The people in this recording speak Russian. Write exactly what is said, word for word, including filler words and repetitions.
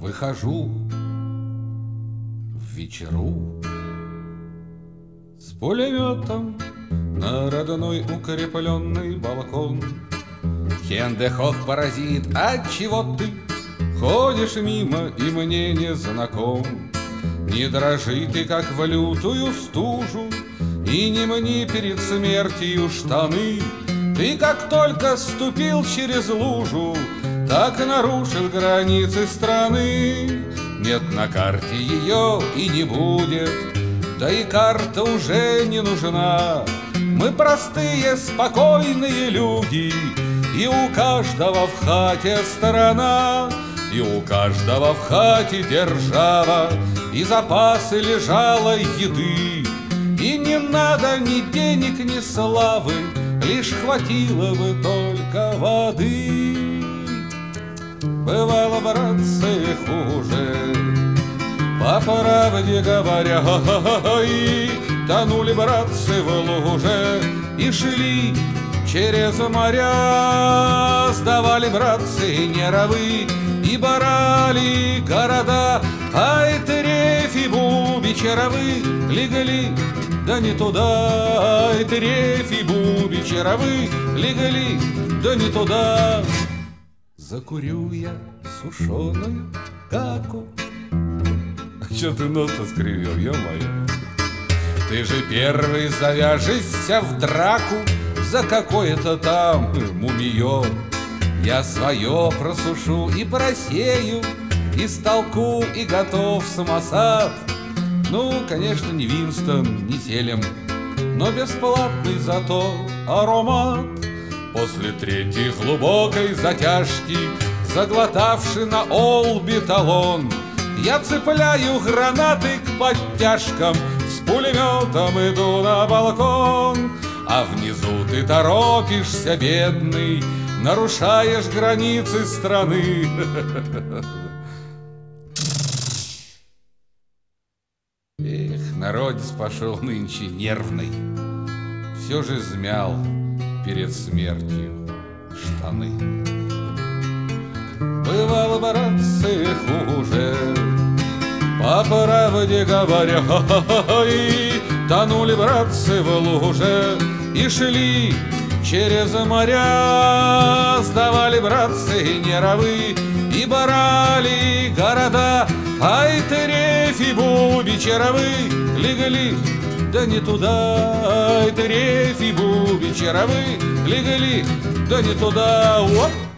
Выхожу в вечеру с пулеметом на родной укрепленный балкон. Хендехох паразит, отчего ты ходишь мимо и мне не знаком? Не дрожи ты, как в лютую стужу, и не мни перед смертью штаны. Ты как только ступил через лужу, так и нарушил границы страны. Нет на карте ее и не будет, да и карта уже не нужна. Мы простые, спокойные люди, и у каждого в хате сторона, и у каждого в хате держава, и запасы лежалой еды. И не надо ни денег, ни славы, лишь хватило бы только воды. Бывало, братцы, хуже, по правде говоря, и тонули, братцы, в луже и шли через моря. Сдавали, братцы, неровы и барали города, а это рефи бубичеровы легли, да не туда. Это рефи бубичеровы легли, да не туда. Закурю я сушеную каку. А чё ты нос-то скривил, ё-моё? Ты же первый завяжешься в драку за какое-то там мумиё. Я свое просушу и просею, и столку, и готов самосад. Ну, конечно, не Винстон, не Селем, но бесплатный зато аромат. После третьей глубокой затяжки, заглотавши на олби талон, я цепляю гранаты к подтяжкам, с пулеметом иду на балкон. А внизу ты торопишься, бедный, нарушаешь границы страны. Эх, народец пошел нынче нервный, все же змял перед смертью штаны. Бывало, братцы, хуже, по правде говоря, и тонули, братцы, в луже и шли через моря. Сдавали, братцы, неровы и барали города, а это рефи бубичеровы легли, да не туда. Это рефи бубичеровы легли, да не туда. Оп!